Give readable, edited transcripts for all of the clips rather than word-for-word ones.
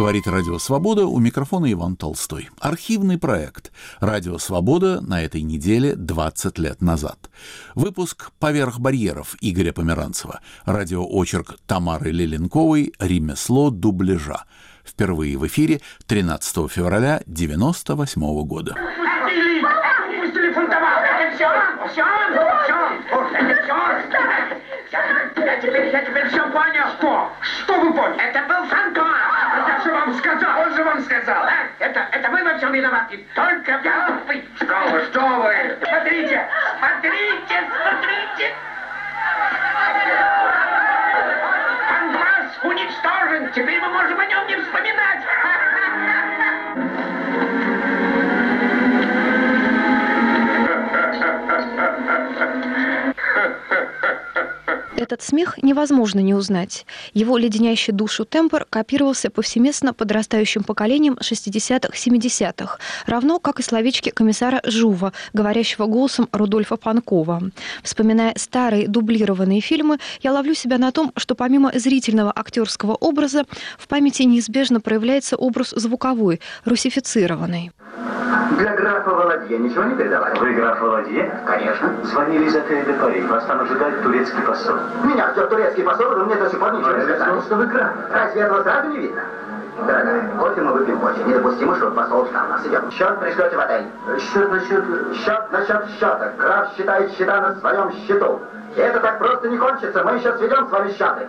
Говорит Радио Свобода, у микрофона Иван Толстой. Архивный проект «Радио Свобода» на этой неделе 20 лет назад. Выпуск «Поверх барьеров» Игоря Померанцева. Радиоочерк Тамары Леленковой «Ремесло дубляжа». Впервые в эфире 13 февраля 1998 года. Я теперь все понял. Что вы поняли? Это был фантом. Я же вам сказал. Он же вам сказал. Это вы во всем виноваты. Только вы. Что вы? Смотрите. Панкрас уничтожен. Теперь мы можем о нем не вспоминать. Этот смех невозможно не узнать. Его леденящий душу тембр копировался повсеместно подрастающим поколением 60-х-70-х, равно как и словечки комиссара Жува, говорящего голосом Рудольфа Панкова. Вспоминая старые дублированные фильмы, я ловлю себя на том, что помимо зрительного актерского образа в памяти неизбежно проявляется образ звуковой, русифицированный. Для графа Володье ничего не передавали? Вы граф Володье? Конечно. Звонили из отеля Пари. Вас там ожидает турецкий посол. Меня ждет турецкий посол, вы мне до сих пор ничего не сказали. Что вы граф? Разве этого сразу не видно? Дорогая, кофе мы выпьем позже. Недопустимо, чтобы посол ждал нас. Идем. Счет пришлете в отель. Счет насчет счета. Граф считает счета на своем счету. И это так просто не кончится. Мы еще сведем с вами счеты.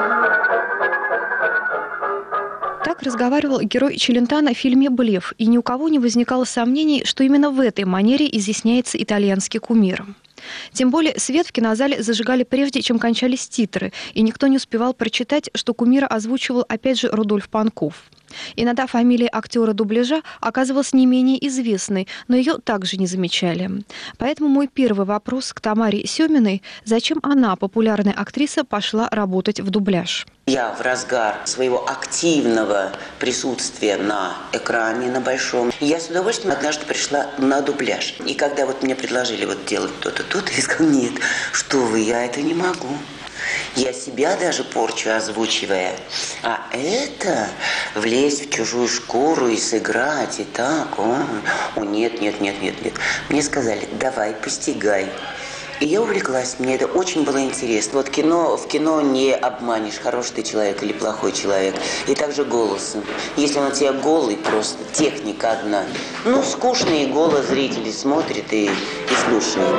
Так разговаривал герой Челентано в фильме «Блеф», и ни у кого не возникало сомнений, что именно в этой манере изъясняется итальянский кумир. Тем более свет в кинозале зажигали прежде, чем кончались титры, и никто не успевал прочитать, что кумира озвучивал опять же Рудольф Панков. Иногда фамилия актера дубляжа оказывалась не менее известной, но ее также не замечали. Поэтому мой первый вопрос к Тамаре Семиной: зачем она, популярная актриса, пошла работать в дубляж? Я в разгар своего активного присутствия на экране, на большом, я с удовольствием однажды пришла на дубляж. И когда вот мне предложили вот делать то-то, то-то, я сказала: нет, что вы, я это не могу. Я себя даже порчу, озвучивая. А это влезть в чужую шкуру и сыграть, и так, нет. Мне сказали: давай, постигай. И я увлеклась, мне это очень было интересно. Вот в кино не обманешь, хороший ты человек или плохой человек. И также голосом. Если он у тебя голый, просто техника одна. Скучный голос зрители смотрят и слушают.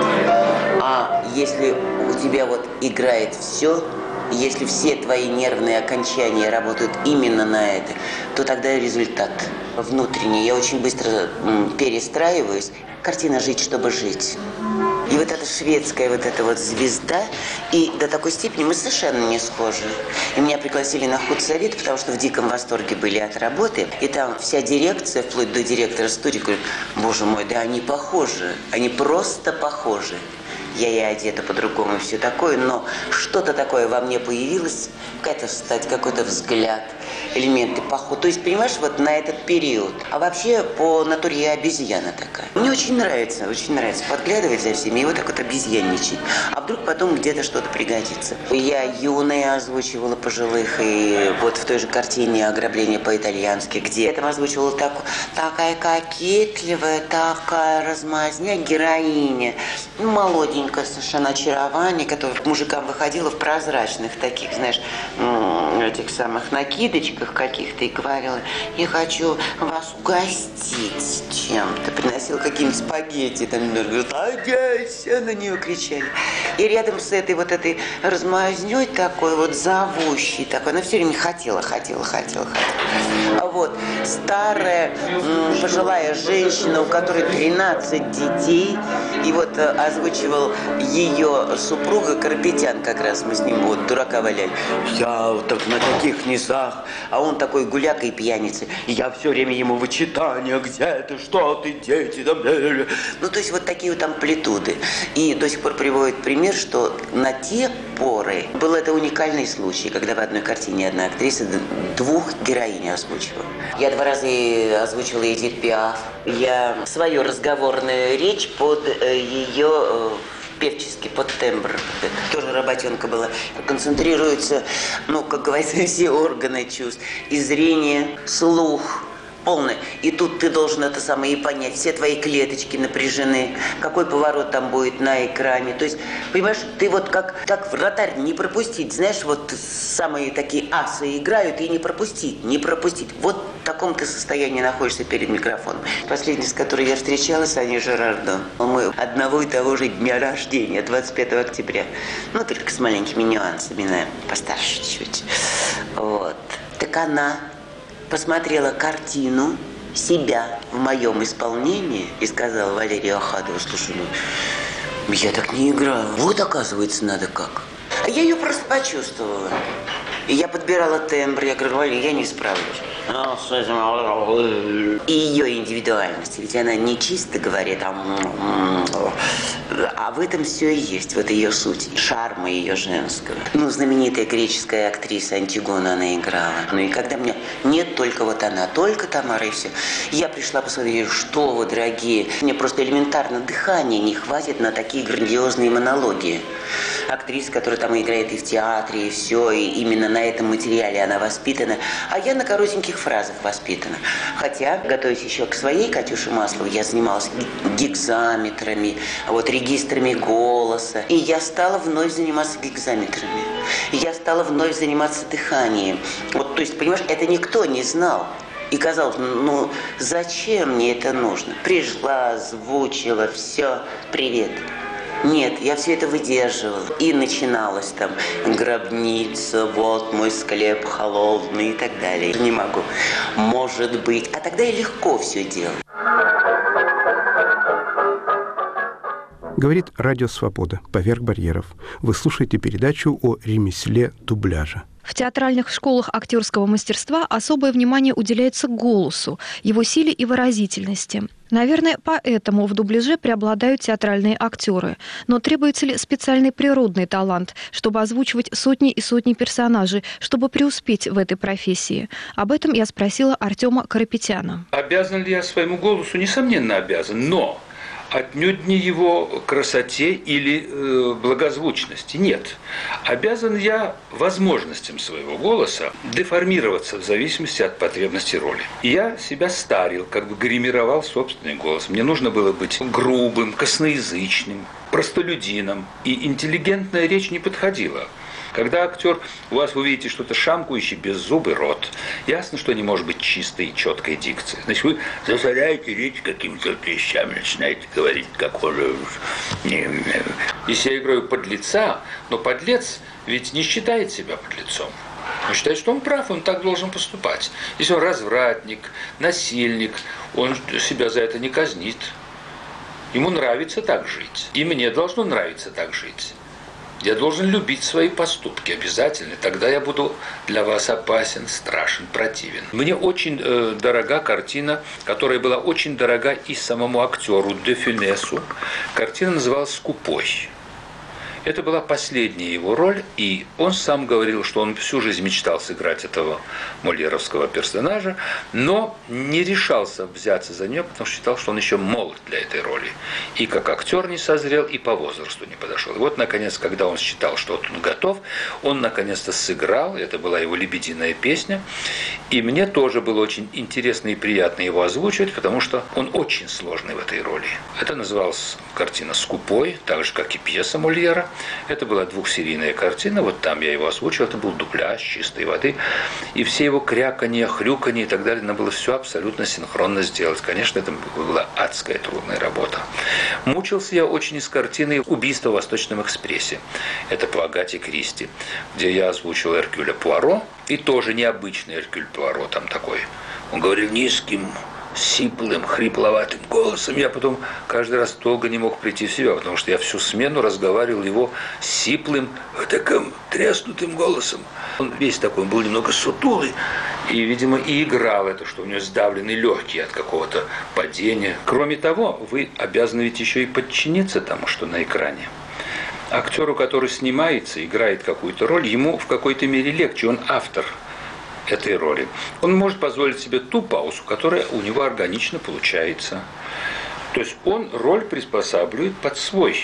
А если у тебя вот играет все, если все твои нервные окончания работают именно на это, то тогда результат внутренний. Я очень быстро перестраиваюсь. Картина «Жить, чтобы жить». И вот эта шведская вот эта вот звезда, и до такой степени мы совершенно не схожи. И меня пригласили на худсовет, потому что в диком восторге были от работы. И там вся дирекция, вплоть до директора студии, говорит: боже мой, да они похожи, они просто похожи. Я и одета по-другому, и все такое, но что-то такое во мне появилось, какая-то стать, какой-то взгляд, элементы похода. То есть, понимаешь, вот на этот период. А вообще, по натуре я обезьяна такая. Мне очень нравится подглядывать за всеми и вот так вот обезьянничать. А вдруг потом где-то что-то пригодится. Я юная озвучивала пожилых, и вот в той же картине «Ограбление по-итальянски», где я там озвучивала такая кокетливая, такая размазня героиня, молоденькая совершенно очарование, которое к мужикам выходило в прозрачных таких, знаешь, этих самых накидочках каких-то, и говорила: я хочу вас угостить чем-то. Приносила какие-нибудь спагетти, там, говорит: оденься, на нее кричали. И рядом с этой размазнёй такой вот зовущей такой, она все время хотела. Вот, старая, пожилая женщина, у которой 13 детей, и вот озвучивал ее супруга Карапетян, как раз мы с ним вот дурака валяли. Я вот так на таких низах, а он такой гуляка и пьяница. И я все время ему вычитание: где ты, что ты, дети, там. То есть вот такие вот амплитуды. И до сих пор приводит пример, что на те поры был это уникальный случай, когда в одной картине одна актриса двух героинь озвучивала. Я 2 раза озвучивала Эдит Пиаф. Я свою разговорную речь под ее певческий подтембр. Это тоже работенка была. Концентрируются, как говорится, все органы чувств. И зрение, слух. Полное. И тут ты должен это самое и понять. Все твои клеточки напряжены. Какой поворот там будет на экране. То есть, понимаешь, ты вот как вратарь не пропустить. Знаешь, вот самые такие асы играют и не пропустить. Вот в таком ты состоянии находишься перед микрофоном. Последний, с которой я встречалась, Аней Жерардо. Мы одного и того же дня рождения, 25 октября. Только с маленькими нюансами, постарше чуть. Вот. Так она посмотрела картину себя в моем исполнении и сказала Валерию Ахадову: слушай, я так не играла. Вот, оказывается, надо как. А я ее просто почувствовала. И я подбирала тембр, я говорю: Валя, я не справлюсь. И ее индивидуальность, ведь она не чисто говорит, а в этом все и есть, вот ее суть, шарма ее женского. Знаменитая греческая актриса Антигону она играла. И когда мне нет только вот она, только Тамара и все, я пришла посмотреть, что вы, дорогие, мне просто элементарно дыхания не хватит на такие грандиозные монологи. Актриса, которая там играет и в театре, и все, и именно на этом материале она воспитана, а я на коротеньких фразах воспитана. Хотя, готовясь еще к своей Катюше Масловой, я занималась гекзаметрами, регистрами голоса. И я стала вновь заниматься гекзаметрами. Я стала вновь заниматься дыханием. То есть, понимаешь, это никто не знал. И казалось, зачем мне это нужно? Пришла, озвучила, все, привет. Нет, я все это выдерживала. И начиналось там гробница, вот мой склеп холодный и так далее. Не могу. Может быть. А тогда и легко все делать. Говорит Радио Свобода. Поверх барьеров. Вы слушаете передачу о ремесле дубляжа. В театральных школах актерского мастерства особое внимание уделяется голосу, его силе и выразительности. Наверное, поэтому в дубляже преобладают театральные актеры. Но требуется ли специальный природный талант, чтобы озвучивать сотни и сотни персонажей, чтобы преуспеть в этой профессии? Об этом я спросила Артема Карапетяна. Обязан ли я своему голосу? Несомненно, обязан, но отнюдь не его красоте или благозвучности. Нет. Обязан я возможностям своего голоса деформироваться в зависимости от потребностей роли. Я себя старил, гримировал собственный голос. Мне нужно было быть грубым, косноязычным, простолюдином. И интеллигентная речь не подходила. Когда актер, у вас вы видите что-то шамкающий, беззубый рот, ясно, что не может быть чистой и четкой дикции. Значит, вы засоряете речь какими-то клещами, начинаете говорить, как он... Если я играю подлеца, но подлец ведь не считает себя подлецом. Он считает, что он прав, он так должен поступать. Если он развратник, насильник, он себя за это не казнит. Ему нравится так жить. И мне должно нравиться так жить. Я должен любить свои поступки обязательно. Тогда я буду для вас опасен, страшен, противен. Мне очень дорога картина, которая была очень дорога и самому актеру де Фюнесу. Картина называлась «Скупой». Это была последняя его роль, и он сам говорил, что он всю жизнь мечтал сыграть этого мольеровского персонажа, но не решался взяться за нее, потому что считал, что он еще молод для этой роли. И как актер не созрел, и по возрасту не подошел. И вот, наконец, когда он считал, что он готов, он, наконец-то, сыграл, это была его лебединая песня, и мне тоже было очень интересно и приятно его озвучивать, потому что он очень сложный в этой роли. Это называлась картина «Скупой», так же, как и пьеса Мольера. Это была двухсерийная картина, вот там я его озвучил, это был дубляж чистой воды, и все его кряканье, хрюканье и так далее, надо было все абсолютно синхронно сделать. Конечно, это была адская трудная работа. Мучился я очень из картины «Убийство в Восточном экспрессе». Это по Агате Кристи, где я озвучил Эркюля Пуаро, и тоже необычный Эркюль Пуаро, там такой. Он говорил низким, сиплым, хрипловатым голосом. Я потом каждый раз долго не мог прийти в себя, потому что я всю смену разговаривал его сиплым, таким треснутым голосом. Он весь такой, он был немного сутулый, и, видимо, и играл это, что у него сдавлены легкие от какого-то падения. Кроме того, вы обязаны ведь еще и подчиниться тому, что на экране. Актеру, который снимается, играет какую-то роль, ему в какой-то мере легче, он автор этой роли. Он может позволить себе ту паузу, которая у него органично получается. То есть он роль приспосабливает под свой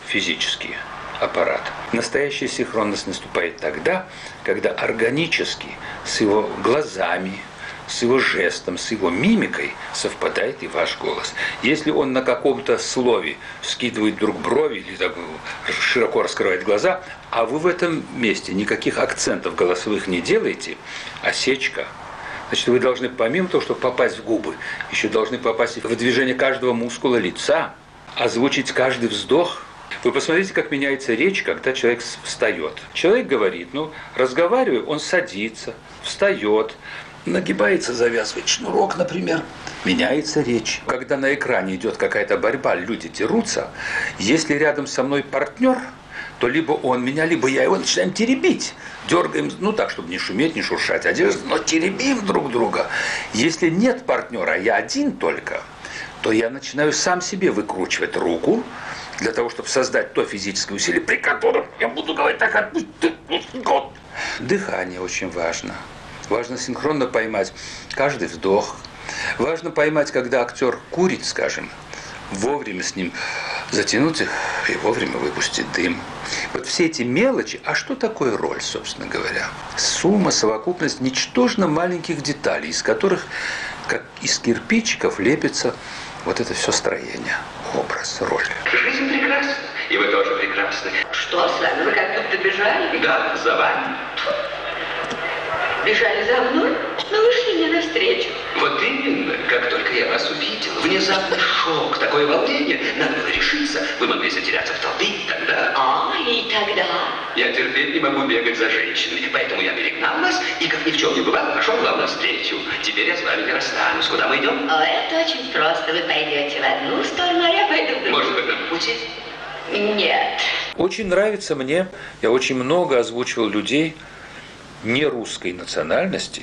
физический аппарат. Настоящая синхронность наступает тогда, когда органически с его глазами, с его жестом, с его мимикой совпадает и ваш голос. Если он на каком-то слове вскидывает вдруг брови или так широко раскрывает глаза, а вы в этом месте никаких акцентов голосовых не делаете, осечка, значит, вы должны помимо того, чтобы попасть в губы, еще должны попасть в движение каждого мускула лица, озвучить каждый вздох. Вы посмотрите, как меняется речь, когда человек встает. Человек говорит, разговаривая, он садится, встает, нагибается, завязывает шнурок, например, меняется речь. Когда на экране идет какая-то борьба, люди дерутся, если рядом со мной партнер, то либо он меня, либо я его начинаем теребить. Дергаем, так, чтобы не шуметь, не шуршать одежду, но теребим друг друга. Если нет партнера, я один только, то я начинаю сам себе выкручивать руку, для того, чтобы создать то физическое усилие, при котором я буду говорить так, Дыхание очень важно. Важно синхронно поймать каждый вдох. Важно поймать, когда актер курит, скажем, вовремя с ним затянуть их и вовремя выпустить дым. Вот все эти мелочи, а что такое роль, собственно говоря? Сумма, совокупность ничтожно маленьких деталей, из которых, как из кирпичиков, лепится вот это все строение, образ, роль. Жизнь прекрасна, и вы тоже прекрасны. Что с вами? Вы как будто бежали? Да, за вами. Бежали за мной? Но вы шли мне навстречу. Вот именно, как только я вас увидел, внезапный шок, такое волнение, надо было решиться. Вы могли затеряться в толпе, и тогда... И тогда? Я терпеть не могу бегать за женщинами, поэтому я перегнал вас и, как ни в чем не бывало, пошел вам навстречу. Теперь я с вами не расстанусь. Куда мы идем? Это очень просто. Вы пойдете в одну сторону, а я пойду в другую. Может быть, нам пути? Нет. Очень нравится мне, я очень много озвучивал людей не русской национальности.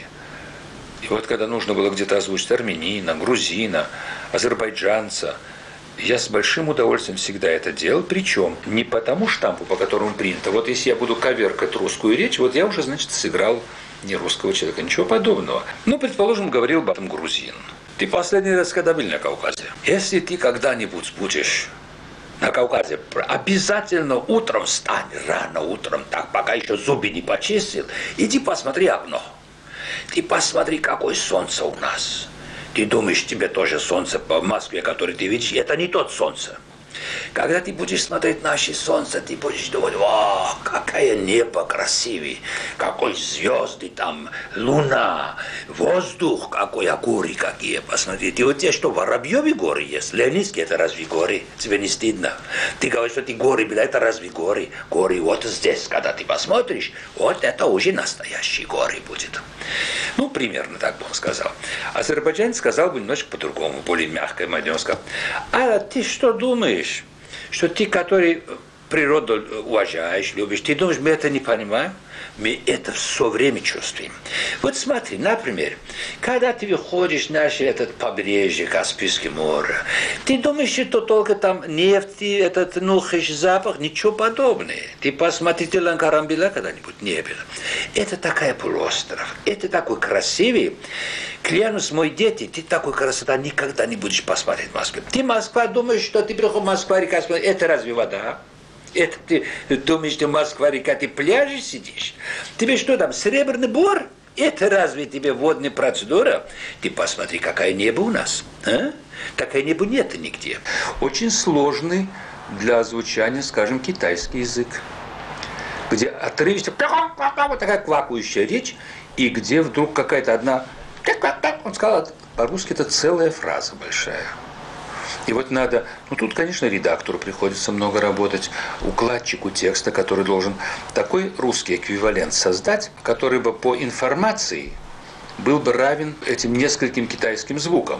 И вот когда нужно было где-то озвучить армянина, грузина, азербайджанца, я с большим удовольствием всегда это делал, причем не по тому штампу, по которому принято. Вот если я буду коверкать русскую речь, вот я уже, значит, сыграл не русского человека, ничего подобного. Предположим, говорил об этом грузин. Ты последний раз когда был на Кавказе? Если ты когда-нибудь будешь на Кавказе, обязательно утром встань, рано утром, так, пока еще зубы не почистил, иди посмотри окно. Ты посмотри, какое солнце у нас. Ты думаешь, тебе тоже солнце в Москве, которое ты видишь, это не тот солнце. Когда ты будешь смотреть наше солнце, ты будешь думать, вау, какое небо красивое, какой звезды там, луна, воздух, какой, а горы какие, посмотрите. Вот те, что Воробьевы горы есть, Ленинские, это разве горы? Тебе не стыдно? Ты говоришь, что ты горы, это разве горы? Горы вот здесь, когда ты посмотришь, вот это уже настоящие горы будет. Примерно так бы он сказал. Азербайджанец сказал бы немножко по-другому, более мягко, мадён сказал. А ты что думаешь, что ты, который природу уважаешь, любишь, ты думаешь, мы это не понимаем? Мы это все время чувствуем. Вот смотри, например, когда ты выходишь на это побережье Каспийского моря, ты думаешь, что только там нефть, этот нюхаешь запах, ничего подобного. Ты посмотри, ты Ланкарамбила когда-нибудь не был. Это такой полуостров, это такой красивый. Клянусь, мои дети, ты такой красота никогда не будешь посмотреть в Москве. Ты Москва, думаешь, что ты приехал в Москву, река, это разве вода? Это ты думаешь, что Москва-река, ты пляжи сидишь? Тебе что там, Серебряный Бор? Это разве тебе водная процедура? Ты посмотри, какое небо у нас. А? Такое небо нет нигде. Очень сложный для озвучания, скажем, китайский язык, где отрывисто, вот такая квакающая речь, и где вдруг какая-то одна, он сказал, по-русски это целая фраза большая. И вот надо, тут, конечно, редактору приходится много работать, укладчику текста, который должен такой русский эквивалент создать, который бы по информации был бы равен этим нескольким китайским звукам.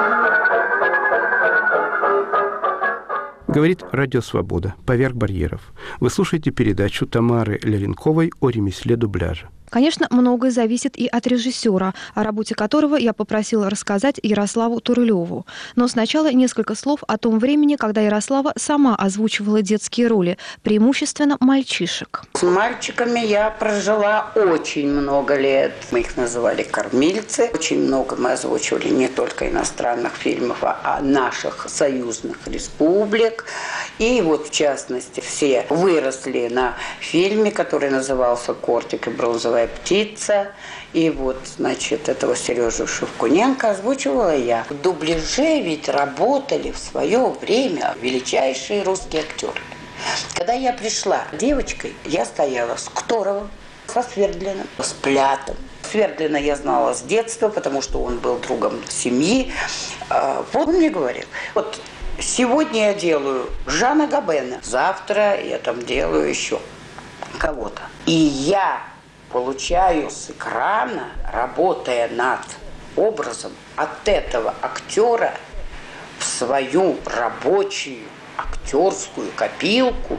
Говорит Радио Свобода. Поверх барьеров. Вы слушаете передачу Тамары Ляренковой о ремесле дубляжа. Конечно, многое зависит и от режиссера, о работе которого я попросила рассказать Ярославу Турылеву. Но сначала несколько слов о том времени, когда Ярослава сама озвучивала детские роли, преимущественно мальчишек. С мальчиками я прожила очень много лет. Мы их называли кормильцы. Очень много мы озвучивали не только иностранных фильмов, а наших союзных республик. И вот, в частности, все выросли на фильме, который назывался «Кортик и бронзовая птица». И вот, значит, этого Сережу Шевкуненко озвучивала я. В дубляже ведь работали в свое время величайшие русские актеры. Когда я пришла девочкой, я стояла с Кторовым, со Свердлиным, с Плятом. Свердлина я знала с детства, потому что он был другом семьи. Вот он мне говорил, вот сегодня я делаю Жана Габена, завтра я там делаю еще кого-то. И я получаю с экрана, работая над образом, от этого актера в свою рабочую актерскую копилку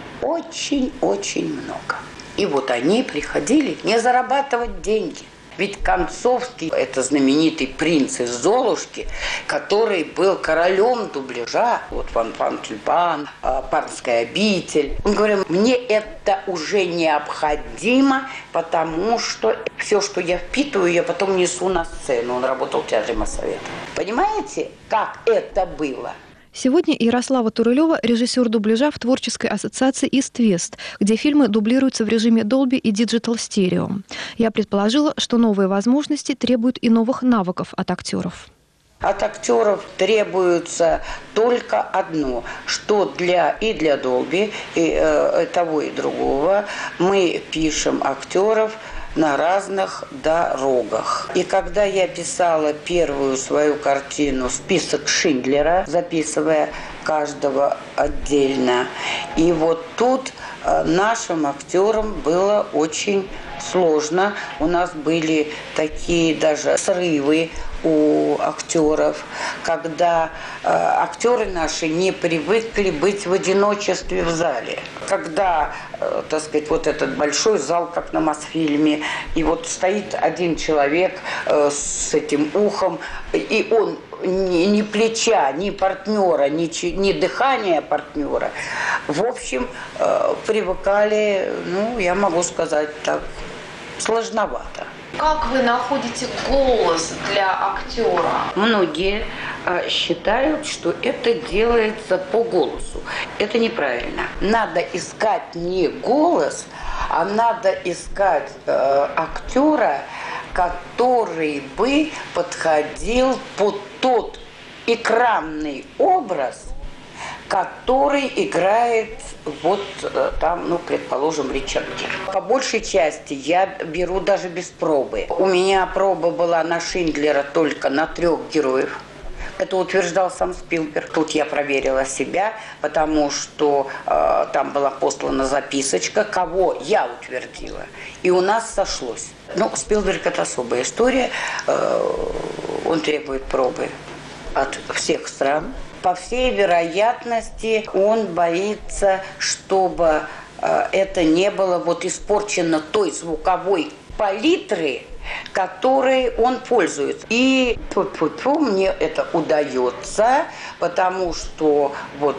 очень-очень много. И вот они приходили не зарабатывать деньги. Ведь Концовский – это знаменитый принц из «Золушки», который был королем дубляжа. Вот «Ван Тюльпан», «Пармская обитель». Он говорил, мне это уже необходимо, потому что все, что я впитываю, я потом несу на сцену. Он работал в театре Моссовета. Понимаете, как это было? Сегодня Ярослава Турылева – режиссер дубляжа в творческой ассоциации «Ист-Вест», где фильмы дублируются в режиме Dolby и Digital Stereo. Я предположила, что новые возможности требуют и новых навыков от актеров. От актеров требуется только одно, что для Dolby, и того и другого мы пишем актеров на разных дорогах. И когда я писала первую свою картину «Список Шиндлера», записывая каждого отдельно, и вот тут нашим актерам было очень сложно. У нас были такие даже срывы у актеров, когда актеры наши не привыкли быть в одиночестве в зале. Когда, так сказать, вот этот большой зал, как на Мосфильме, и вот стоит один человек с этим ухом, и он ни плеча, ни партнера, ни дыхания партнера. В общем, привыкали, я могу сказать так, сложновато. Как вы находите голос для актера? Многие считают, что это делается по голосу. Это неправильно. Надо искать не голос, а надо искать актера, который бы подходил под тот экранный образ, который играет вот там, предположим, Ричард Гир. По большей части я беру даже без пробы. У меня проба была на Шиндлера только на 3 героев. Это утверждал сам Спилберг. Тут я проверила себя, потому что там была послана записочка, кого я утвердила. И у нас сошлось. Спилберг – это особая история. Он требует пробы от всех стран. По всей вероятности, он боится, чтобы это не было испорчено той звуковой палитры, которой он пользуется. И мне это удается, потому что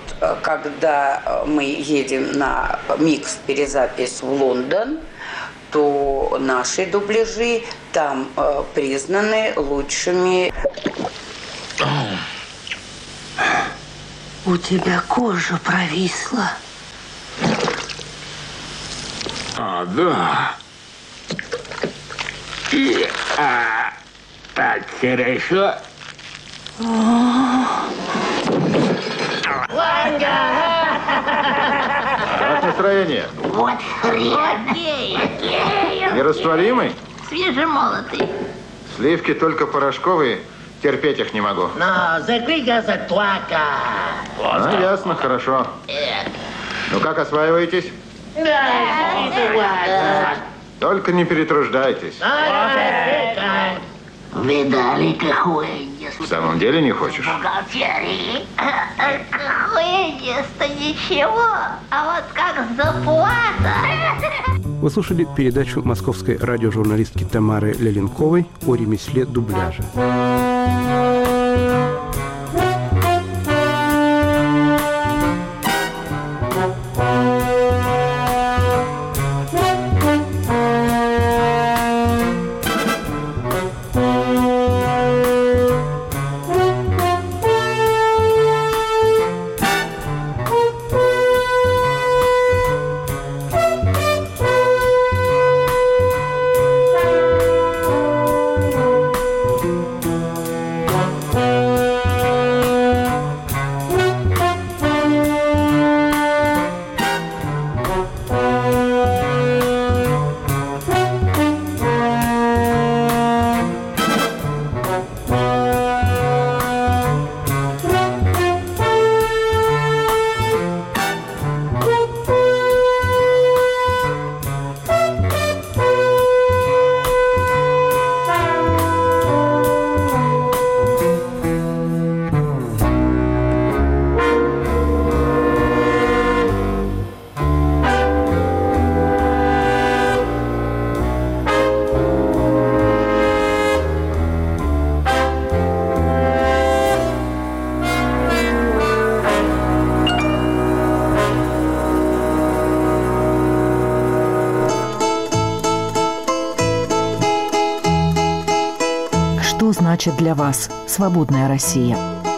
когда мы едем на микс-перезапись в Лондон, то наши дубляжи там признаны лучшими. У тебя кожа провисла. Да. И, так хорошо. Как настроение? Вот хрен. Нерастворимый? Свежемолотый. Сливки только порошковые. Терпеть их не могу. Но закрой глаза, твака. Ясно, хорошо. Ну как осваиваетесь? Только не перетруждайтесь. Видали, какой В самом деле не хочешь? бухгалтерии. Какой то ничего, а вот как заплата. Вы слушали передачу московской радиожурналистки Тамары Леленковой о ремесле дубляжа. значит для вас свободная Россия?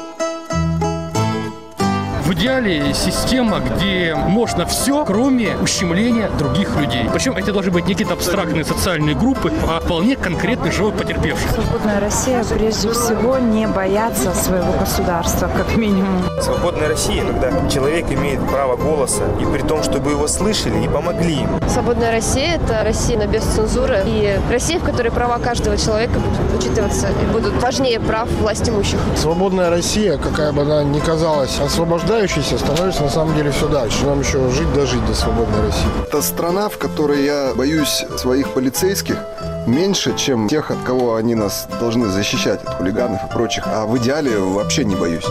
В идеале система, где можно все, кроме ущемления других людей. Причем это должны быть не какие-то абстрактные социальные группы, а вполне конкретный живой потерпевший. Свободная Россия прежде всего не бояться своего государства, как минимум. Свободная Россия, когда человек имеет право голоса, и при том, чтобы его слышали и помогли ему. Свободная Россия – это Россия без цензуры и Россия, в которой права каждого человека будут учитываться и будут важнее прав властимущих. Свободная Россия, какая бы она ни казалась освобождающейся, становится на самом деле все дальше. Нам еще жить до свободной России. Это страна, в которой я боюсь своих полицейских меньше, чем тех, от кого они нас должны защищать, от хулиганов и прочих. А в идеале вообще не боюсь.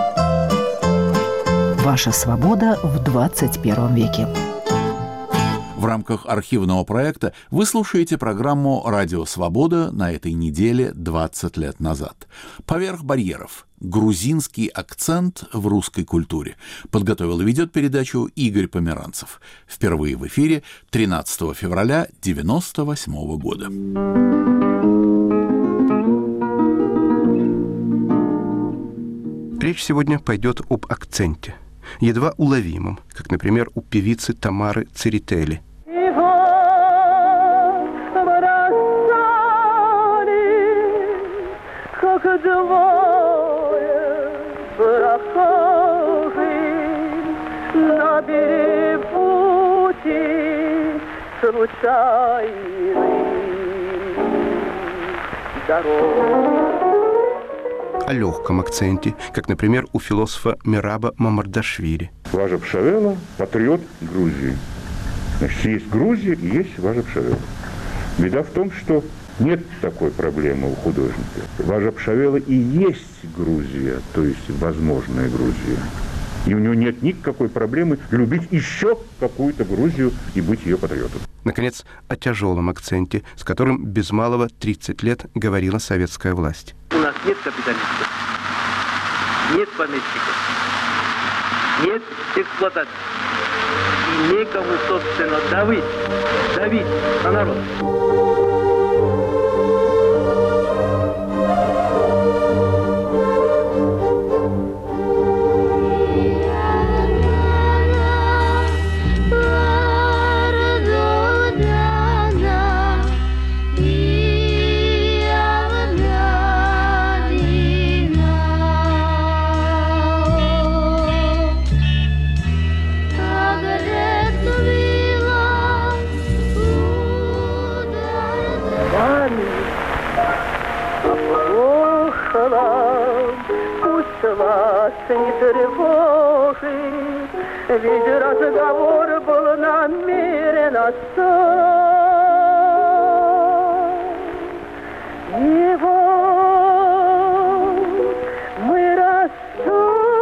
Ваша свобода в 21 веке. В рамках архивного проекта вы слушаете программу «Радио Свобода» на этой неделе 20 лет назад. «Поверх барьеров. Грузинский акцент в русской культуре». Подготовил и ведет передачу Игорь Померанцев. Впервые в эфире 13 февраля 1998 года. Речь сегодня пойдет об акценте, едва уловимом, как, например, у певицы Тамары Церетели. О легком акценте, как, например, у философа Мераба Мамардашвили. Важа Пшавела – патриот Грузии. Значит, есть Грузия и есть Важа Пшавела. Беда в том, что нет такой проблемы у художника. Важа Пшавела и есть Грузия, то есть возможная Грузия. И у него нет никакой проблемы любить еще какую-то Грузию и быть ее патриотом. Наконец, о тяжелом акценте, с которым без малого 30 лет говорила советская власть. У нас нет капиталистов, нет помещиков, нет эксплуатации. И некому, собственно, давить на народ. Вас не тревожит, ведь разговор был намерен остать. Его мы расстались,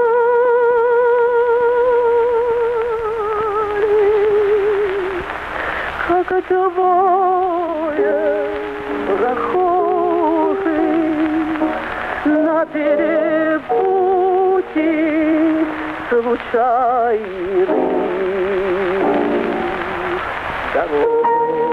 как двое прохожих на перепутье случайных дорог.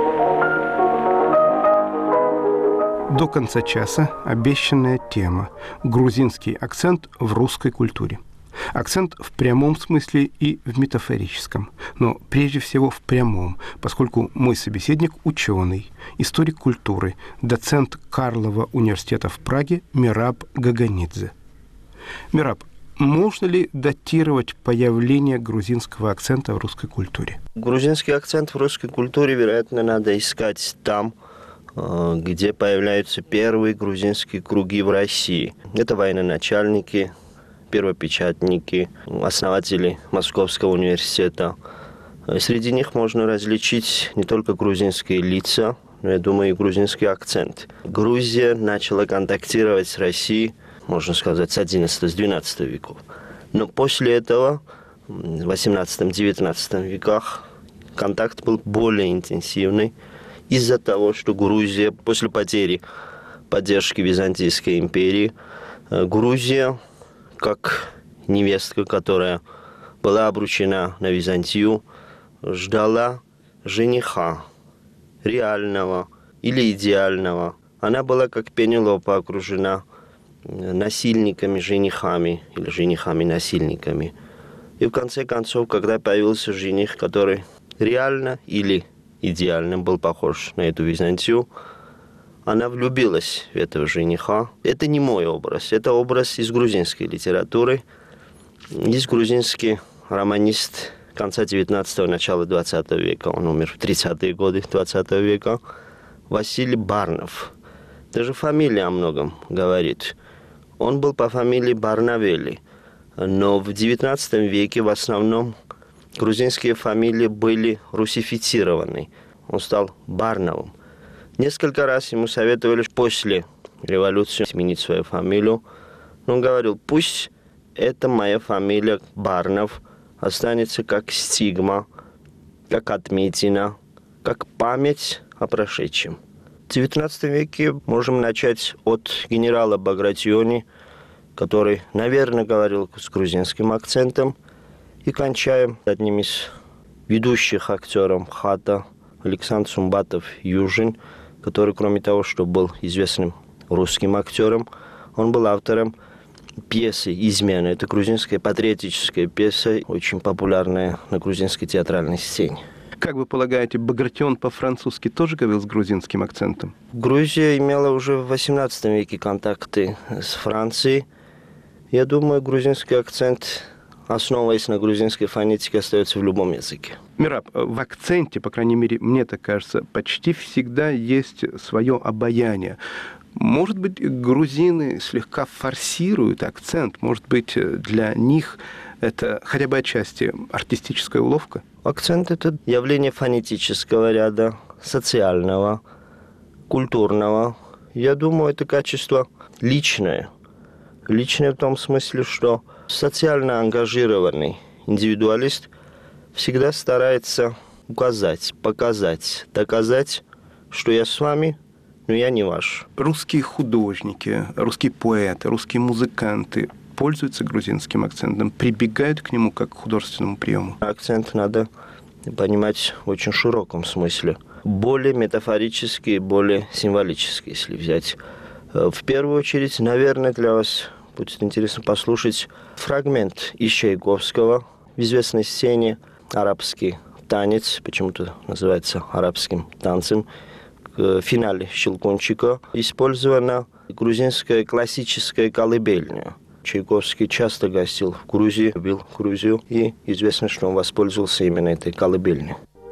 До конца часа обещанная тема – грузинский акцент в русской культуре. Акцент в прямом смысле и в метафорическом, но прежде всего в прямом, поскольку мой собеседник – ученый, историк культуры, доцент Карлова университета в Праге Мераб Гаганидзе. Мераб, можно ли датировать появление грузинского акцента в русской культуре? Грузинский акцент в русской культуре, вероятно, надо искать там, где появляются первые грузинские круги в России. Это военачальники, первопечатники, основатели Московского университета. Среди них можно различить не только грузинские лица, но, я думаю, и грузинский акцент. Грузия начала контактировать с Россией, можно сказать, с XI-XII веков. Но после этого, в XVIII-XIX веках, контакт был более интенсивный из-за того, что Грузия, после потери поддержки Византийской империи, Грузия, как невестка, которая была обручена на Византию, ждала жениха, реального или идеального. Она была как Пенелопа окружена насильниками, женихами или женихами-насильниками. И в конце концов, когда появился жених, который реально или идеально был похож на эту Византию, она влюбилась в этого жениха. Это не мой образ, это образ из грузинской литературы. Есть грузинский романист конца 19-го, начала 20 века, он умер в 30-е годы 20 века, Василий Барнов. Даже фамилия о многом говорит. Он был по фамилии Барнавели, но в 19 веке в основном грузинские фамилии были русифицированы. Он стал Барновым. Несколько раз ему советовали после революции сменить свою фамилию. Но он говорил, пусть это моя фамилия Барнов останется как стигма, как отметина, как память о прошедшем. В XIX веке можем начать от генерала Багратиони, который, наверное, говорил с грузинским акцентом, и кончаем одним из ведущих актеров ХАТа Александр Сумбатов-Южин, который, кроме того, что был известным русским актером, он был автором пьесы «Измена». Это грузинская патриотическая пьеса, очень популярная на грузинской театральной сцене. Как вы полагаете, Багратион по-французски тоже говорил с грузинским акцентом? Грузия имела уже в XVIII веке контакты с Францией. Я думаю, грузинский акцент, основываясь на грузинской фонетике, остается в любом языке. Мераб, в акценте, по крайней мере, мне так кажется, почти всегда есть свое обаяние. Может быть, грузины слегка форсируют акцент? Может быть, для них это хотя бы отчасти артистическая уловка? Акцент – это явление фонетического ряда, социального, культурного. Я думаю, это качество личное. Личное в том смысле, что социально ангажированный индивидуалист всегда старается указать, показать, доказать, что я с вами, но я не ваш. Русские художники, русские поэты, русские музыканты пользуются грузинским акцентом, прибегают к нему как к художественному приему. Акцент надо понимать в очень широком смысле. Более метафорический, более символический, если взять. В первую очередь, наверное, для вас будет интересно послушать фрагмент из Чайковского в известной сцене «Арабский танец», почему-то называется «Арабским танцем». В финале «Щелкунчика» использована грузинская классическая колыбельная. Чайковский часто гостил в Грузии, любил Грузию, и известно, что он воспользовался именно этой колыбельной.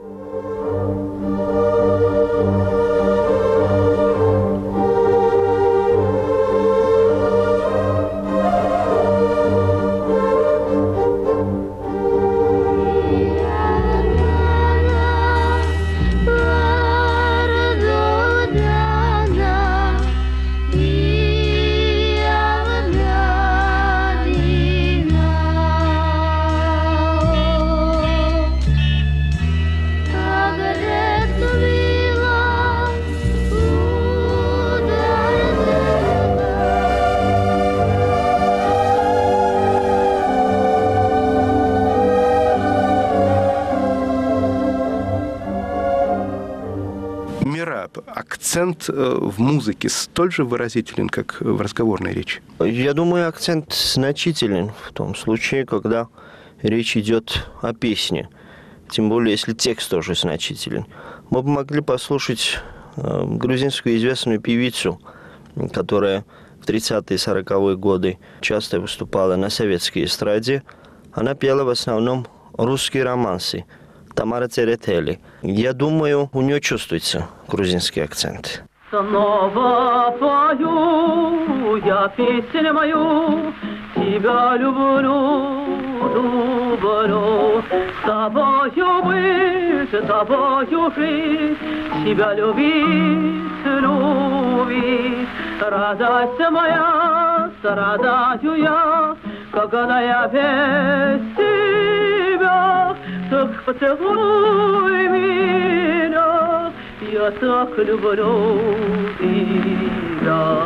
Акцент в музыке столь же выразителен, как в разговорной речи? Я думаю, акцент значителен в том случае, когда речь идет о песне. Тем более, если текст тоже значителен. Мы бы могли послушать грузинскую известную певицу, которая в 30-е и 40-е годы часто выступала на советской эстраде. Она пела в основном русские романсы. Тамара Церетели. Я думаю, у нее чувствуется грузинский акцент. Снова пою я песню мою, тебя люблю, люблю. С тобою быть, с тобою жить, тебя любить, любить. Радость моя, страдаю я, когда я без тебя. Так поцелуй меня, я так люблю тебя.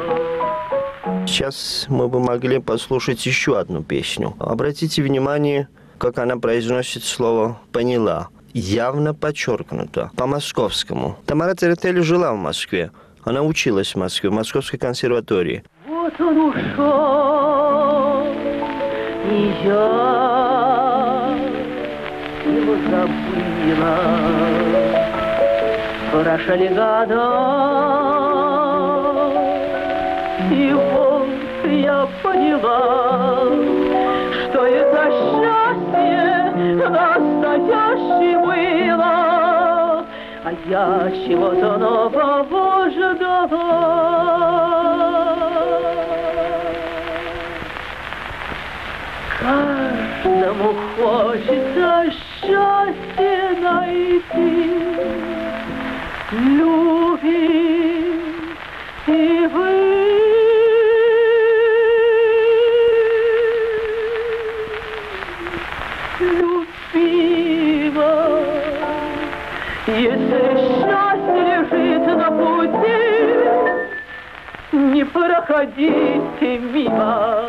Сейчас мы бы могли послушать еще одну песню. Обратите внимание, как она произносит слово «поняла». Явно подчеркнуто, по-московскому. Тамара Церетели жила в Москве. Она училась в Москве, в Московской консерватории. Вот вот он ушел, и я его забыла. Прошли года, и вот я поняла, что это счастье настоящее было, а я чего-то нового ждала. Каждому хочется счастье найти, любить и быть любимой. Если счастье лежит на пути, не проходите мимо.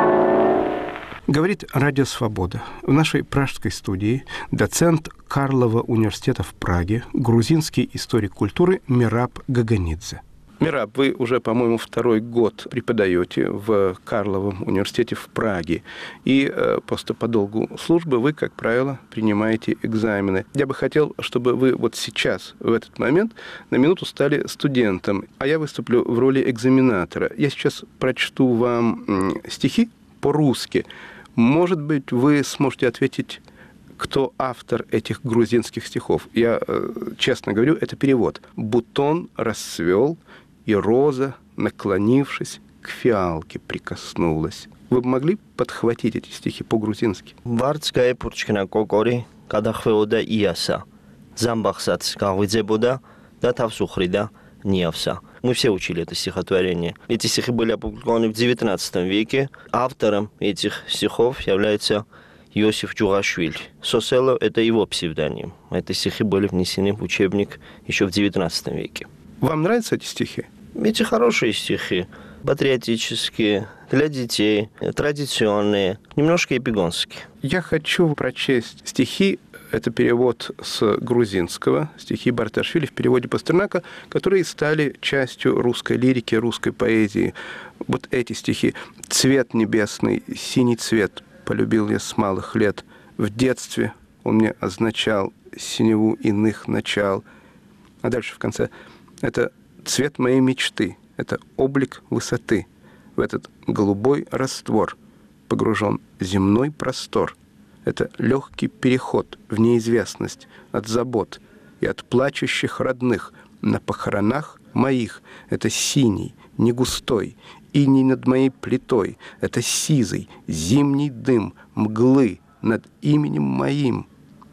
Говорит Радио Свобода. В нашей пражской студии доцент Карлова университета в Праге, грузинский историк культуры Мираб Гаганидзе. Мираб, вы уже, по-моему, второй год преподаете в Карловом университете в Праге. И просто по долгу службы вы, как правило, принимаете экзамены. Я бы хотел, чтобы вы вот сейчас, в этот момент, на минуту стали студентом, а я выступлю в роли экзаменатора. Я сейчас прочту вам стихи по-русски. Может быть, вы сможете ответить, кто автор этих грузинских стихов. Я честно говорю, это перевод. «Бутон расцвел, и роза, наклонившись, к фиалке прикоснулась». Вы бы могли подхватить эти стихи по-грузински? Варцкая пурчкина кокори, когда хвеода ияса. Замбахсац кавидзебуда, да тавсухрида неавса. Мы все учили это стихотворение. Эти стихи были опубликованы в XIX веке. Автором этих стихов является Иосиф Джугашвили. Сосело – это его псевдоним. Эти стихи были внесены в учебник еще в XIX веке. Вам нравятся эти стихи? Эти хорошие стихи. Патриотические, для детей, традиционные, немножко эпигонские. Я хочу прочесть стихи. Это перевод с грузинского, стихи Барташвили в переводе Пастернака, которые стали частью русской лирики, русской поэзии. Вот эти стихи. «Цвет небесный, синий цвет полюбил я с малых лет. В детстве он мне означал синеву иных начал». А дальше в конце. «Это цвет моей мечты, это облик высоты. В этот голубой раствор погружен земной простор. Это легкий переход в неизвестность от забот и от плачущих родных на похоронах моих. Это синий, не густой, иней над моей плитой. Это сизый, зимний дым, мглы над именем моим».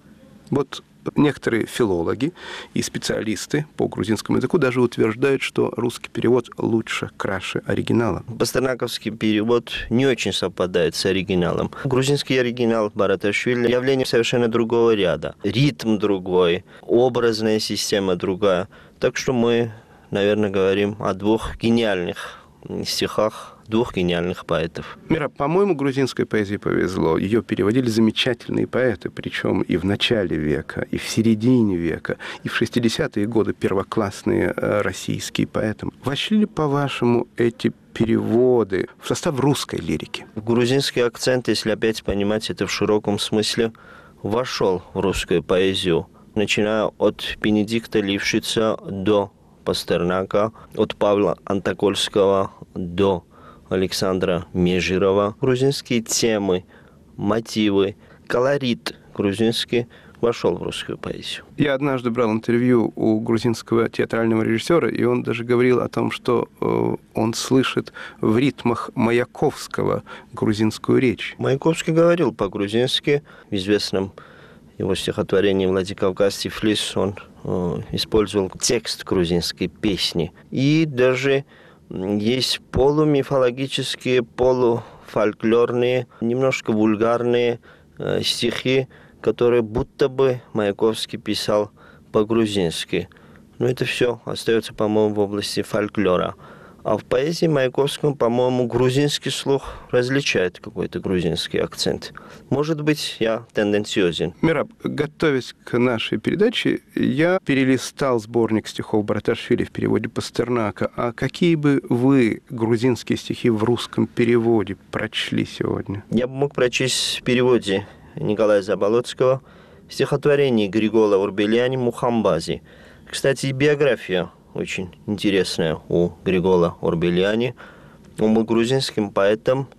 Вот некоторые филологи и специалисты по грузинскому языку даже утверждают, что русский перевод лучше, краше оригинала. Пастернаковский перевод не очень совпадает с оригиналом. Грузинский оригинал Бараташвили – явление совершенно другого ряда. Ритм другой, образная система другая. Так что мы, наверное, говорим о двух гениальных стихах, двух гениальных поэтов. Мира, по-моему, грузинской поэзии повезло. Ее переводили замечательные поэты, причем и в начале века, и в середине века, и в 60-е годы первоклассные российские поэты. Вошли ли, по-вашему, эти переводы в состав русской лирики? Грузинский акцент, если опять понимать это в широком смысле, вошел в русскую поэзию, начиная от Бенедикта Лившица до Пастернака, от Павла Антокольского до Александра Межирова. Грузинские темы, мотивы, колорит грузинский вошел в русскую поэзию. Я однажды брал интервью у грузинского театрального режиссера, и он даже говорил о том, что он слышит в ритмах Маяковского грузинскую речь. Маяковский говорил по-грузински. В известном его стихотворении «Владикавказ Тифлис» он использовал текст грузинской песни. И даже есть полумифологические, полуфольклорные, немножко вульгарные стихи, которые будто бы Маяковский писал по-грузински. Но это все остается, по-моему, в области фольклора. А в поэзии Маяковского, по-моему, грузинский слух различает какой-то грузинский акцент. Может быть, я тенденциозен. Мераб, готовясь к нашей передаче, я перелистал сборник стихов Барташвили в переводе Пастернака. А какие бы вы грузинские стихи в русском переводе прочли сегодня? Я бы мог прочесть в переводе Николая Заболоцкого стихотворение Григола Орбеляни «Мухамбази». Кстати, биография очень интересная у Григола Орбеляни. Он был грузинским поэтом,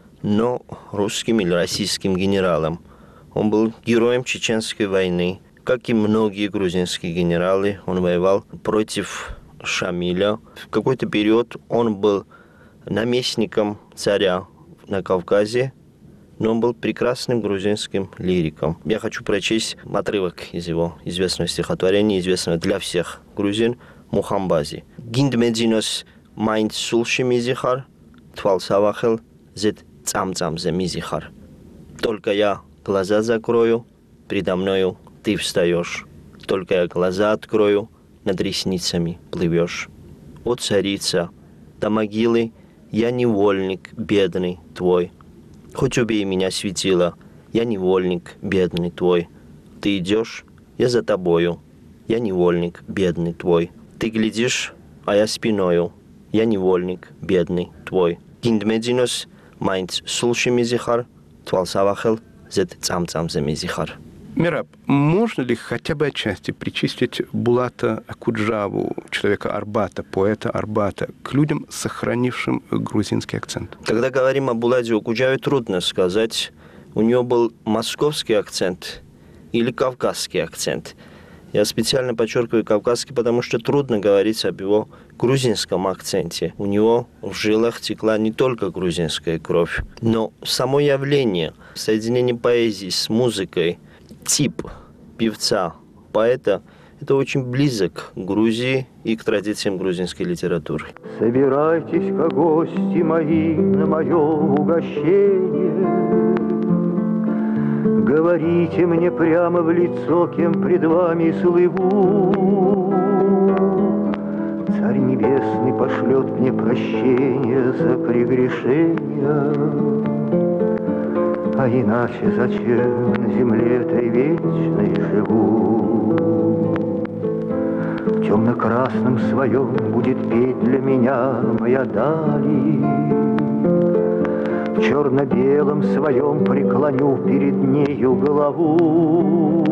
но русским или российским генералом. Он был героем Чеченской войны. Как и многие грузинские генералы, он воевал против Шамиля. В какой-то период он был наместником царя на Кавказе, но он был прекрасным грузинским лириком. Я хочу прочесть отрывок из его известного стихотворения, известного для всех грузин, «Мухамбази». «Гиндмедзинос майнд сулши мизихар, твал савахел зет цам-цам-зе мизихар». «Только я глаза закрою, предо мною ты встаешь. Только я глаза открою, над ресницами плывешь. О, царица, до могилы я невольник бедный твой. Хоть убей меня, светило, я невольник бедный твой. Ты идешь, я за тобою, я невольник бедный твой. Ты глядишь, а я спиною, я невольник бедный твой. Гиндмедзинос майнц сулши мизихар, твал савахел зет цам-цам-зе мизихар». Мераб, можно ли хотя бы отчасти причислить Булата Акуджаву, человека Арбата, поэта Арбата, к людям, сохранившим грузинский акцент? Когда говорим о Булате Акуджаве, трудно сказать, у него был московский акцент или кавказский акцент. Я специально подчеркиваю кавказский, потому что трудно говорить об его грузинском акценте. У него в жилах текла не только грузинская кровь, но само явление, соединение поэзии с музыкой, тип певца, поэта, это очень близок к Грузии и к традициям грузинской литературы. Собирайтесь-ка, гости мои, на мое угощение. Говорите мне прямо в лицо, кем пред вами слыву. Царь Небесный пошлет мне прощение за прегрешения. А иначе зачем на земле этой вечной живу? В темно-красном своем будет петь для меня моя дали. В черно-белом своем преклоню перед нею голову.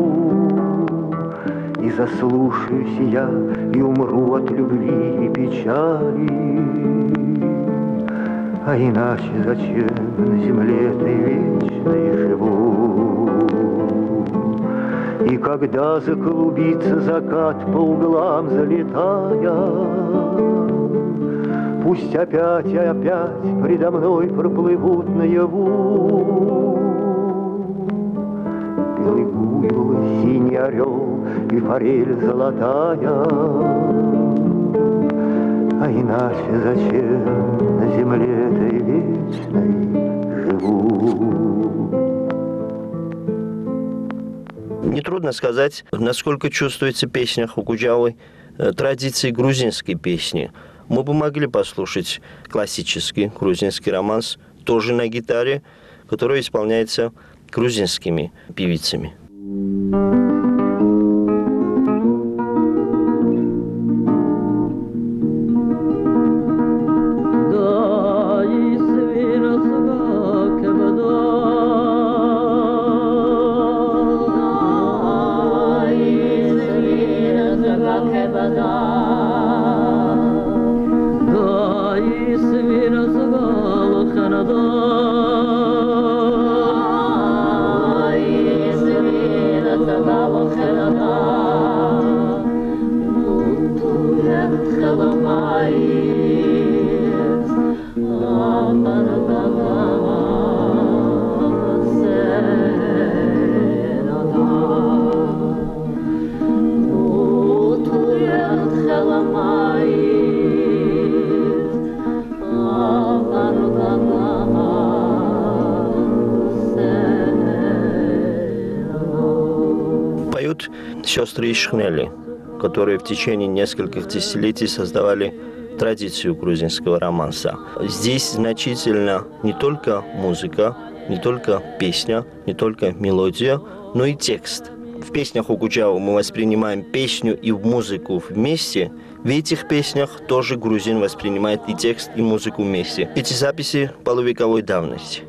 И заслушаюсь я, и умру от любви и печали. А иначе зачем на земле этой вечной живу? И когда заклубится закат по углам залетая, пусть опять и опять предо мной проплывут наяву белый буйвол, синий орел и форель золотая. А иначе зачем на земле этой вечной живу? Нетрудно сказать, насколько чувствуется в песнях Акуджавы традиции грузинской песни. Мы бы могли послушать классический грузинский романс, тоже на гитаре, который исполняется грузинскими певицами. Сестры Ишхмели, которые в течение нескольких десятилетий создавали традицию грузинского романса. Здесь значительно не только музыка, не только песня, не только мелодия, но и текст. В песнях Окуджава мы воспринимаем песню и музыку вместе. В этих песнях тоже грузин воспринимает и текст, и музыку вместе. Эти записи полувековой давности.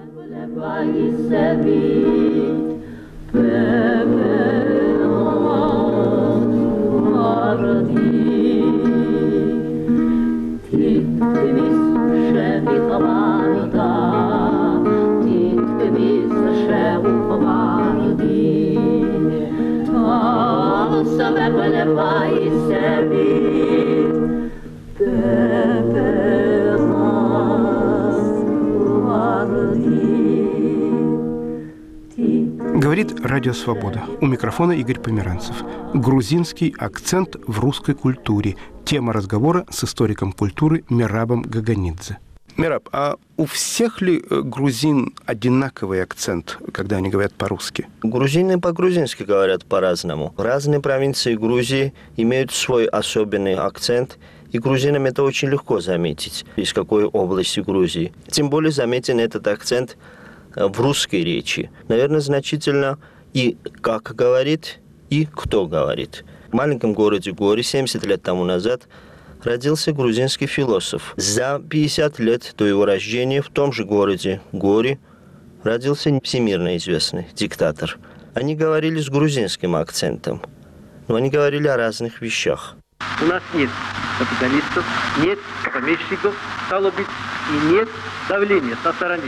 Говорит Радио Свобода. У микрофона Игорь Померанцев. Грузинский акцент в русской культуре. Тема разговора с историком культуры Мерабом Гаганидзе. Мераб, а у всех ли грузин одинаковый акцент, когда они говорят по-русски? Грузины по-грузински говорят по-разному. Разные провинции Грузии имеют свой особенный акцент, и грузинам это очень легко заметить, из какой области Грузии. Тем более заметен этот акцент в русской речи. Наверное, значительно и как говорит, и кто говорит. В маленьком городе Гори 70 лет тому назад родился грузинский философ. За 50 лет до его рождения в том же городе Гори родился всемирно известный диктатор. Они говорили с грузинским акцентом, но они говорили о разных вещах. У нас нет капиталистов, нет помещиков, стало быть, и нет давления со стороны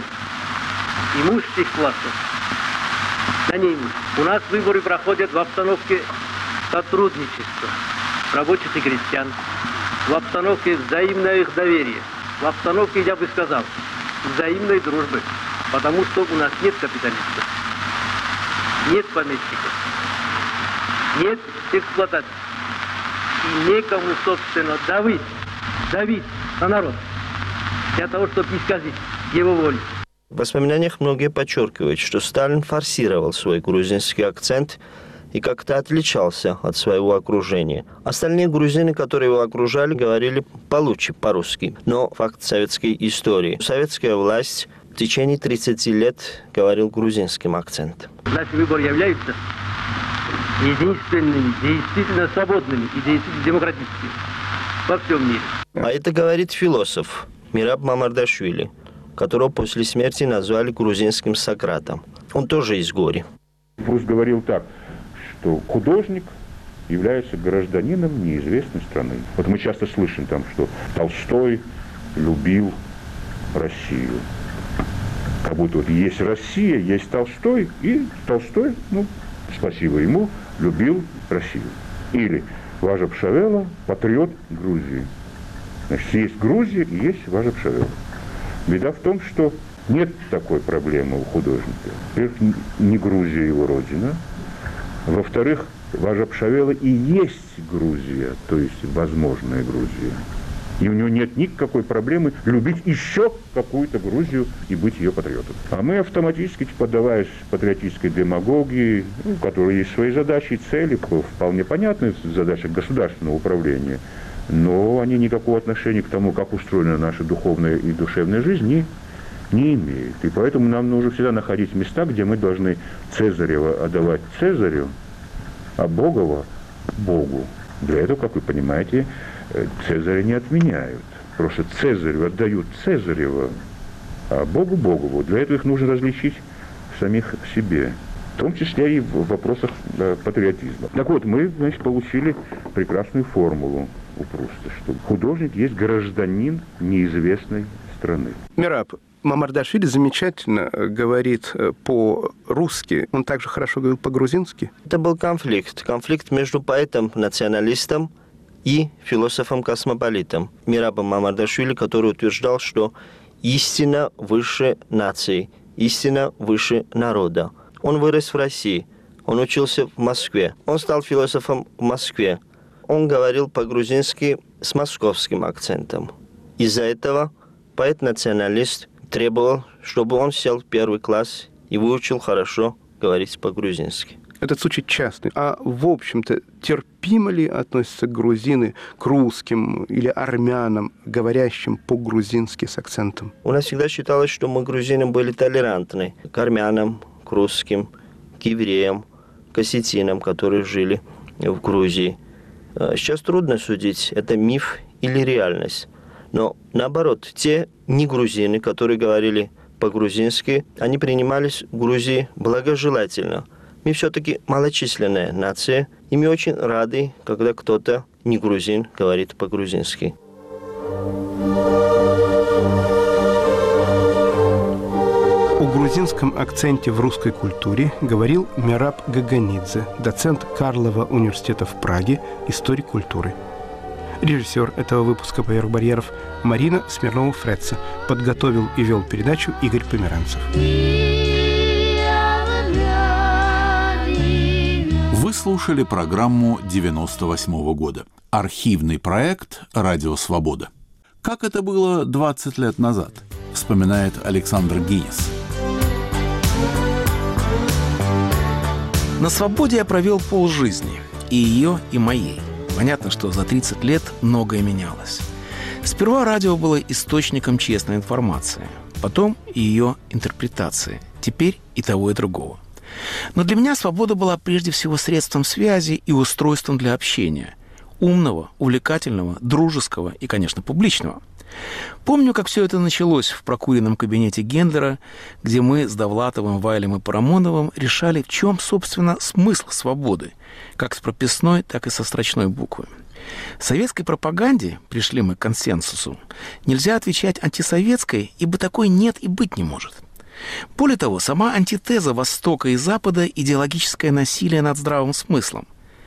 имущих классов на неимущих. У нас выборы проходят в обстановке сотрудничества рабочих и крестьян, в обстановке взаимного их доверия, в обстановке, я бы сказал, взаимной дружбы, потому что у нас нет капиталистов, нет помещиков, нет эксплуатации. И некому, собственно, давить на народ для того, чтобы исказить его волю. В воспоминаниях многие подчеркивают, что Сталин форсировал свой грузинский акцент и как-то отличался от своего окружения. Остальные грузины, которые его окружали, говорили получше по-русски. Но факт советской истории. Советская власть в течение 30 лет говорил грузинским акцентом. Наши выборы являются единственными, действительно свободными и действительно демократическими во всем мире. А это говорит философ Мераб Мамардашвили, которого после смерти назвали грузинским Сократом. Он тоже из Гори. Пруст говорил так, что художник является гражданином неизвестной страны. Вот мы часто слышим там, что Толстой любил Россию. Как будто вот есть Россия, есть Толстой, и Толстой, спасибо ему, любил Россию. Или Важа Пшавела, патриот Грузии. Значит, есть Грузия и есть Важа Пшавела. Беда в том, что нет такой проблемы у художника. Во-первых, не Грузия его родина. Во-вторых, Важа Пшавела и есть Грузия, то есть возможная Грузия. И у него нет никакой проблемы любить еще какую-то Грузию и быть ее патриотом. А мы автоматически, поддаваясь патриотической демагогии, у которой есть свои задачи и цели, вполне понятные задачи государственного управления, но они никакого отношения к тому, как устроена наша духовная и душевная жизнь, не имеют. И поэтому нам нужно всегда находить места, где мы должны Цезарева отдавать Цезарю, а Богова Богу. Для этого, как вы понимаете, Цезаря не отменяют. Просто Цезарю отдают Цезарева, а Богу Богову. Для этого их нужно различить в самих себе. В том числе и в вопросах патриотизма. Так вот, мы, получили прекрасную формулу у Пруста, что художник есть гражданин неизвестной страны. Мераб, Мамардашвили замечательно говорит по-русски. Он также хорошо говорил по-грузински. Это был конфликт. Конфликт между поэтом-националистом и философом-космополитом Мерабом Мамардашвили, который утверждал, что истина выше нации, истина выше народа. Он вырос в России, он учился в Москве, он стал философом в Москве. Он говорил по-грузински с московским акцентом. Из-за этого поэт-националист требовал, чтобы он сел в первый класс и выучил хорошо говорить по-грузински. Этот случай частный. А в общем-то, терпимо ли относятся грузины к русским или армянам, говорящим по-грузински с акцентом? У нас всегда считалось, что мы, грузины, были толерантны к армянам, к русским, к евреям, к осетинам, которые жили в Грузии. Сейчас трудно судить, это миф или реальность. Но наоборот, те не грузины, которые говорили по-грузински, они принимались в Грузии благожелательно. Мы все-таки малочисленная нация, и мы очень рады, когда кто-то не грузин говорит по-грузински. О грузинском акценте в русской культуре говорил Мераб Гаганидзе, доцент Карлова университета в Праге, историк культуры. Режиссер этого выпуска «Поверх барьеров» Марина Смирнова-Фреца. Подготовил и вел передачу Игорь Померанцев. Вы слушали программу 98-го года. Архивный проект «Радио Свобода». Как это было 20 лет назад, вспоминает Александр Гинис. На свободе я провел полжизни. И ее, и моей. Понятно, что за 30 лет многое менялось. Сперва радио было источником честной информации. Потом ее интерпретации. Теперь и того, и другого. Но для меня свобода была прежде всего средством связи и устройством для общения. Умного, увлекательного, дружеского и, конечно, публичного. Помню, как все это началось в прокуренном кабинете Гендера, где мы с Довлатовым, Вайлем и Парамоновым решали, в чем, собственно, смысл свободы, как с прописной, так и со строчной буквы. В советской пропаганде, пришли мы к консенсусу, нельзя отвечать антисоветской, ибо такой нет и быть не может. Более того, сама антитеза Востока и Запада – идеологическое насилие над здравым смыслом.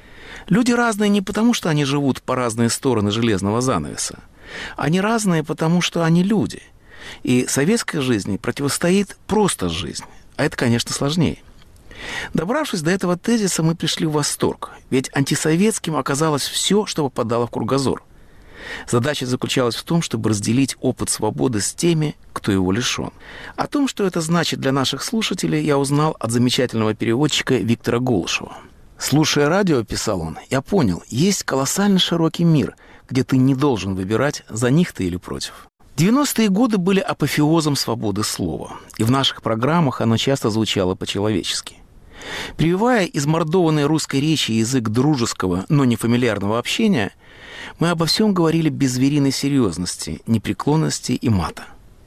Люди разные не потому, что они живут по разные стороны железного занавеса. Они разные, потому что они люди. И советской жизни противостоит просто жизнь. А это, конечно, сложнее. Добравшись до этого тезиса, мы пришли в восторг. Ведь антисоветским оказалось все, что попадало в кругозор. Задача заключалась в том, чтобы разделить опыт свободы с теми, кто его лишен. О том, что это значит для наших слушателей, я узнал от замечательного переводчика Виктора Голышева. «Слушая радио, — писал он, — я понял, есть колоссально широкий мир, где ты не должен выбирать, за них ты или против». 90-е годы были апофеозом свободы слова, и в наших программах оно часто звучало по-человечески. Прививая измордованной русской речи язык дружеского, но не фамильярного общения, мы обо всем говорили без звериной серьезности, непреклонности и мата.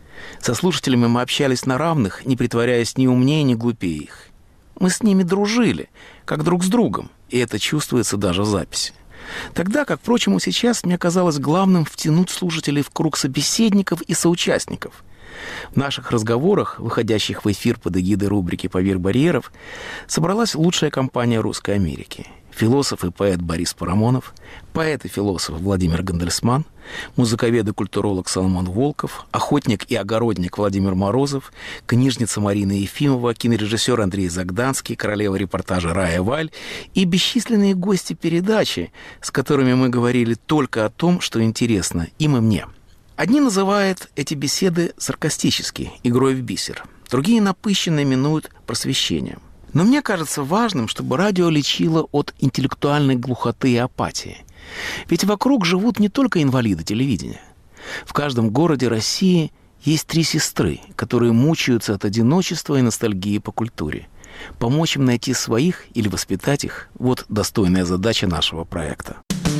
Со слушателями мы общались на равных, не притворяясь ни умнее, ни глупее их. Мы с ними дружили, как друг с другом, и это чувствуется даже в записи. Тогда, как, впрочем, и сейчас, мне казалось главным втянуть слушателей в круг собеседников и соучастников. В наших разговорах, выходящих в эфир под эгидой рубрики «Поверх барьеров», собралась лучшая компания Русской Америки. Философ и поэт Борис Парамонов, поэт и философ Владимир Гандельсман, музыковед и культуролог Соломон Волков, охотник и огородник Владимир Морозов, книжница Марина Ефимова, кинорежиссер Андрей Загданский, королева репортажа Рая Валь и бесчисленные гости передачи, с которыми мы говорили только о том, что интересно им и мне. Одни называют эти беседы саркастически, игрой в бисер, другие напыщенно именуют просвещением. Но мне кажется важным, чтобы радио лечило от интеллектуальной глухоты и апатии. Ведь вокруг живут не только инвалиды телевидения. В каждом городе России есть 3 сестры, которые мучаются от одиночества и ностальгии по культуре. Помочь им найти своих или воспитать их – вот достойная задача нашего проекта.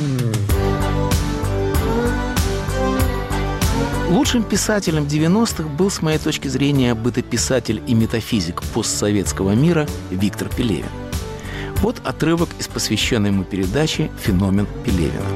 Лучшим писателем 90-х был, с моей точки зрения, бытописатель и метафизик постсоветского мира Виктор Пелевин. Вот отрывок из посвященной ему передачи «Феномен Пелевина».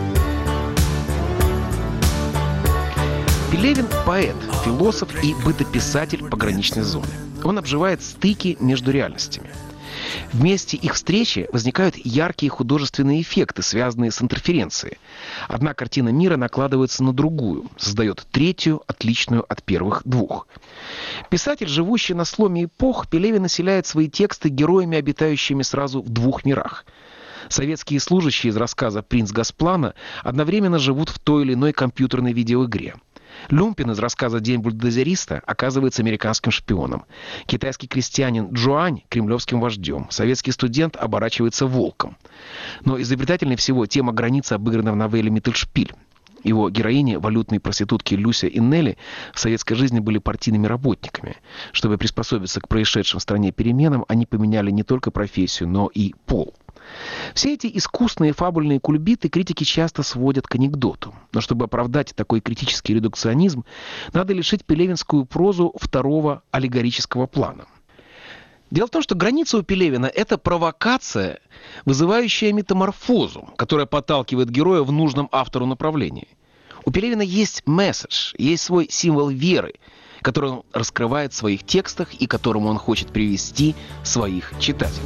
Пелевин – поэт, философ и бытописатель пограничной зоны. Он обживает стыки между реальностями. В месте их встречи возникают яркие художественные эффекты, связанные с интерференцией. Одна картина мира накладывается на другую, создает третью, отличную от первых 2. Писатель, живущий на сломе эпох, Пелевин населяет свои тексты героями, обитающими сразу в 2 мирах. Советские служащие из рассказа «Принц Госплана» одновременно живут в той или иной компьютерной видеоигре. Люмпин из рассказа «День бульдозериста» оказывается американским шпионом. Китайский крестьянин Джуань – кремлевским вождем. Советский студент оборачивается волком. Но изобретательнее всего тема границы обыграна в новелле «Миттельшпиль». Его героини, валютные проститутки Люся и Нелли, в советской жизни были партийными работниками. Чтобы приспособиться к происшедшим в стране переменам, они поменяли не только профессию, но и пол. Все эти искусные фабульные кульбиты критики часто сводят к анекдоту. Но чтобы оправдать такой критический редукционизм, надо лишить пелевинскую прозу второго аллегорического плана. Дело в том, что граница у Пелевина – это провокация, вызывающая метаморфозу, которая подталкивает героя в нужном автору направлении. У Пелевина есть месседж, есть свой символ веры, который он раскрывает в своих текстах и к которому он хочет привести своих читателей.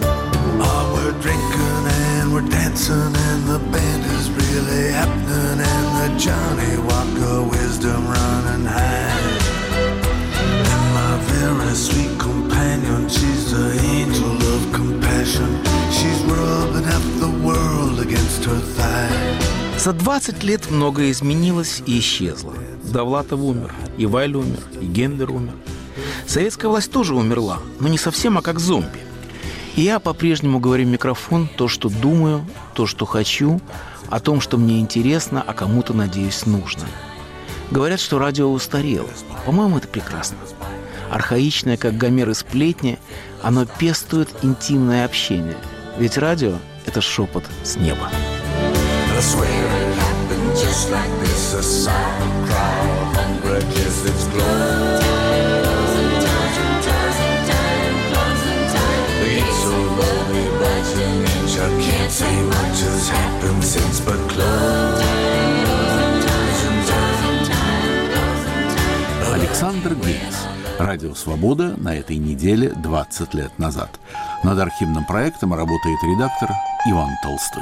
She's the angel of compassion. She's rubbing up the world against her thigh. За 20 лет многое изменилось и исчезло. Довлатов умер, и Вайль умер, и Гендлер умер. Советская власть тоже умерла, но не совсем, а как зомби. И я по-прежнему говорю в микрофон то, что думаю, то, что хочу, о том, что мне интересно, а кому-то, надеюсь, нужно. Говорят, что радио устарело. По-моему, это прекрасно. Архаичное, как Гомер и сплетни, оно пестует интимное общение. Ведь радио – это шепот с неба. Александр Гейнс. Радио «Свобода» на этой неделе 20 лет назад. Над архивным проектом работает редактор Иван Толстой.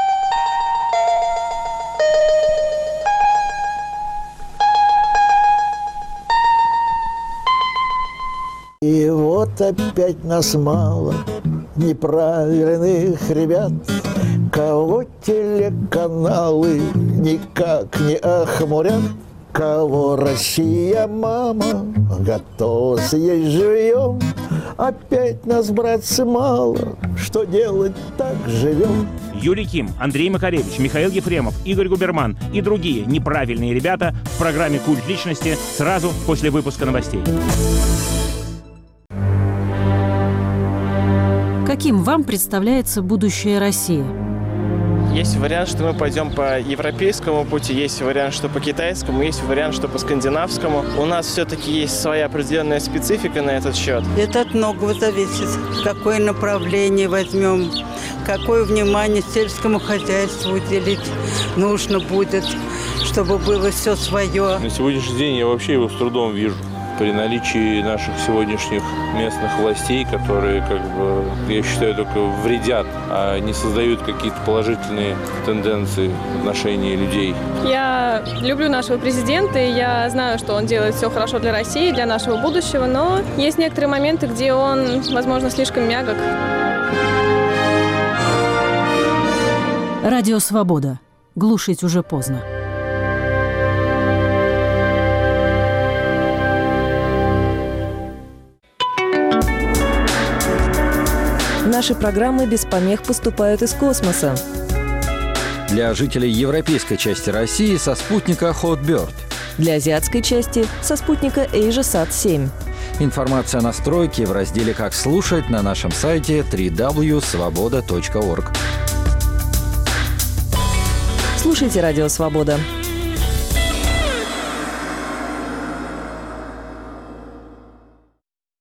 И вот опять нас мало, неправильных ребят, кого телеканалы никак не охмурят. Кого Россия, мама, готова съесть живьем. Опять нас, братцы, мало, что делать, так живем. Юрий Ким, Андрей Макаревич, Михаил Ефремов, Игорь Губерман и другие неправильные ребята в программе «Культ личности» сразу после выпуска новостей. Каким вам представляется будущее России? Есть вариант, что мы пойдем по европейскому пути, есть вариант, что по китайскому, есть вариант, что по скандинавскому. У нас все-таки есть своя определенная специфика на этот счет. Это от многого зависит. Какое направление возьмем, какое внимание сельскому хозяйству уделить нужно будет, чтобы было все свое. На сегодняшний день я вообще его с трудом вижу. При наличии наших сегодняшних местных властей, которые, я считаю, только вредят, а не создают какие-то положительные тенденции в отношении людей. Я люблю нашего президента, и я знаю, что он делает все хорошо для России, для нашего будущего, но есть некоторые моменты, где он, возможно, слишком мягок. Радио «Свобода». Глушить уже поздно. Наши программы без помех поступают из космоса. Для жителей европейской части России со спутника Hotbird. Для азиатской части со спутника AsiaSat-7. Информация о настройке в разделе «Как слушать» на нашем сайте www.svoboda.org. Слушайте «Радио Свобода».